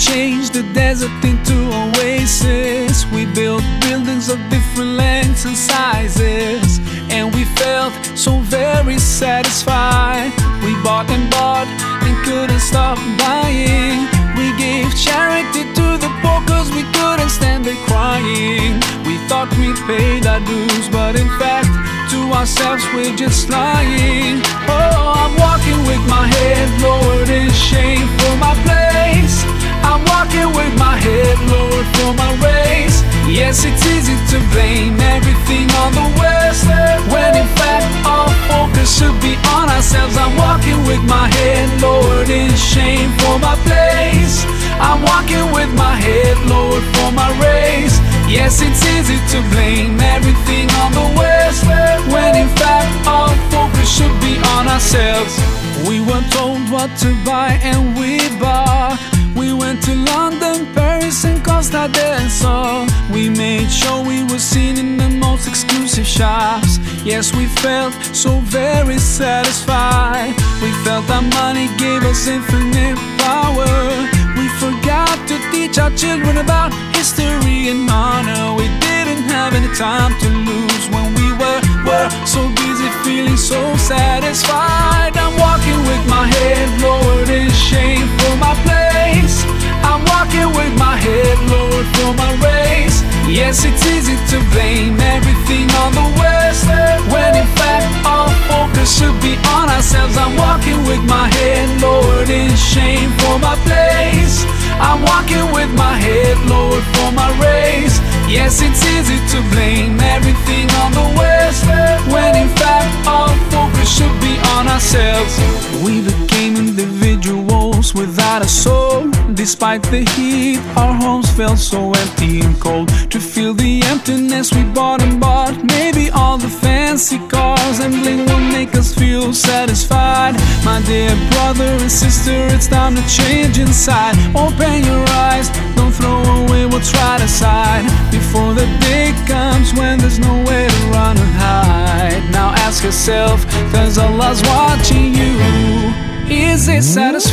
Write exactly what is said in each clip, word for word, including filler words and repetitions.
changed the desert into oasis. We built buildings of different lengths and sizes, and we felt so very satisfied. We bought and bought and couldn't stop buying. We gave charity to the poor cause we couldn't stand it crying. We thought we paid our dues, but in fact to ourselves we're just lying. Oh, I'm walking with my head lowered in shame for my place. I'm walking with my head lowered for my race. Yes, it's easy to blame everything on the West, when in fact all focus should be on ourselves. I'm walking with my head lowered in shame for my place. I'm walking with my head lowered for my race. Yes, it's easy to blame everything on the West, when in fact all focus should be on ourselves. We were told what to buy and we bought. We went to London, Paris and Costa del Sol. We made sure we were seen in the most exclusive shops. Yes, we felt so very satisfied. We felt our money gave us infinite power. We forgot to teach our children about history and honor. We didn't have any time to lose when we were, were so busy feeling so satisfied. I'm walking with my head lowered in shame for my place. I'm walking with my head lowered for my race. Yes, it's easy to blame everything on the West, when in fact all focus should be on ourselves. I'm walking with my head lowered in shame for my place. I'm walking with my head lowered for my race. Yes, it's easy to blame everything on the West, when in fact all focus should be on ourselves. We became individuals without a soul. Despite the heat, our homes felt so empty and cold. To feel the emptiness we bought and bought, maybe all the fancy cars and bling will make us feel satisfied. My dear brother and sister, it's time to change inside. Open your eyes, don't throw away what's right aside, before the day comes when there's nowhere to run and hide. Now ask yourself, cause Allah's watching you. Is it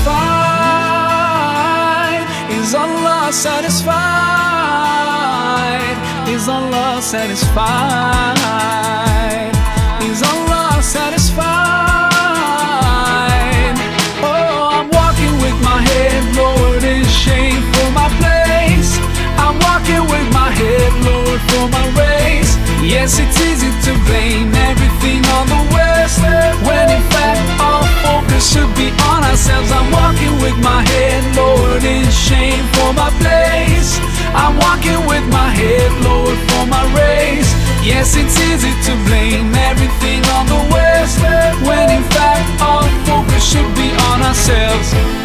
satisfied? Is Allah satisfied? Is Allah satisfied? Is Allah satisfied? Oh, I'm walking with my head lowered in shame for my place. I'm walking with my head lowered for my race. Yes, it's easy to blame everything on the West, when in fact all focus should be on ourselves. I'm walking with my head lowered in shame for my place. I'm walking with my head lowered for my race. Yes, it's easy to blame everything on the West, when in fact all focus should be on ourselves.